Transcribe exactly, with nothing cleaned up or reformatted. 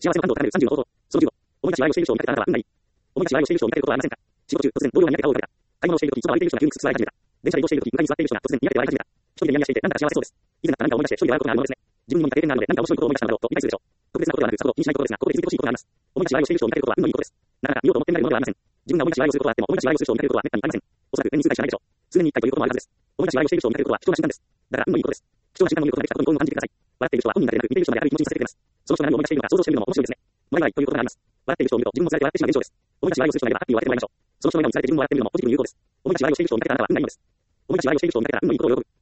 幸せの感動を高めるさんじゅうの方法。そのじゅうご、思い出し愛をしている人を見かけたあなたは運がいい。思い出し愛をしている人を見かけることはありませんか。仕事中、突然、同僚に投げて顔を打たれた。買い物をしているとき、そばを歩いている人が急にくすくす笑い始めた。電車で移動しているとき、向かいに座っている人が突然にやけて笑い始めた。一人でニヤニヤしていて、なんだか幸せそうです。以前だったら何か思い出して一人で笑うことがあるものですね。自分にも似た経験があるので、何か面白いことを思い出したのだろうと理解するでしょう。特別なことではなく、さほど気にしないことですが、ここで気づいてほしいことがあります。思い出し愛をしている人を見かけることは運のいいことです。なかなか見ようと思ってみられるものではありません。自分が思い出し愛をすることはあっても、思い出し愛をする人を見かけることは滅多にありません。おそらく年に数回しかないでしょう。数年に一回ということもあるはずです。思い出し愛をしている人を見かけることは貴重な瞬間です。だから運のいいことです。貴重な瞬間を見ることができたことに幸運を感じてください。笑っている人は本人だけでなく、見ている人まで明るい気持ちにさせてくれます。その人が何を思い出しているのか想像してみるのも面白いですね。ワイワイということがあります。笑っている人を見ると自分もつられて笑ってしまう現象です。思い出し愛をする人がいればハッピーを分けてもらいましょう。その人の笑顔につられて自分も笑ってみるのもポジティブに有効です。思い出し愛をしている人を見かけたあなたは運がいいのです。思い出し愛をしている人を見かけたら運のいいことを喜ぶ。